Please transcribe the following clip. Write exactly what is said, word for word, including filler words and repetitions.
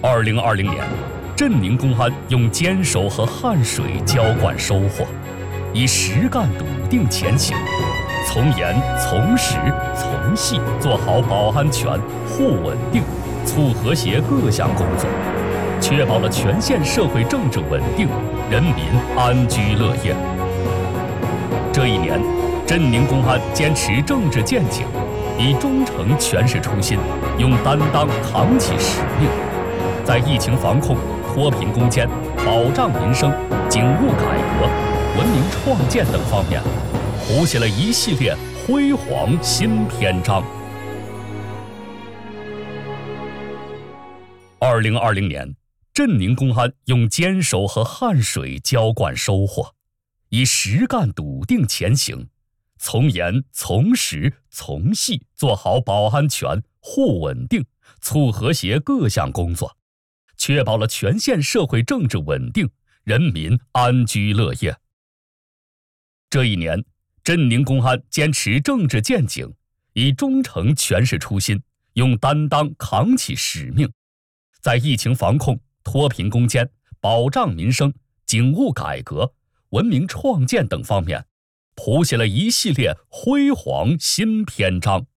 二零二零年，镇宁公安用坚守和汗水浇灌收获，以实干笃定前行，从严从实从细做好保安全、护稳定、促和谐各项工作，确保了全县社会政治稳定，人民安居乐业。这一年，镇宁公安坚持政治见景，以忠诚诠释初心，用担当扛起使命，在疫情防控、脱贫攻坚、保障民生、警务改革、文明创建等方面，谱写了一系列辉煌新篇章。二零二零年，镇宁公安用坚守和汗水浇灌收获，以实干笃定前行，从严从实从细做好保安全、护稳定、促和谐各项工作，确保了全县社会政治稳定，人民安居乐业。这一年，镇宁公安坚持政治见景，以忠诚诠释初心，用担当扛起使命，在疫情防控、脱贫攻坚、保障民生、警务改革、文明创建等方面，谱写了一系列辉煌新篇章。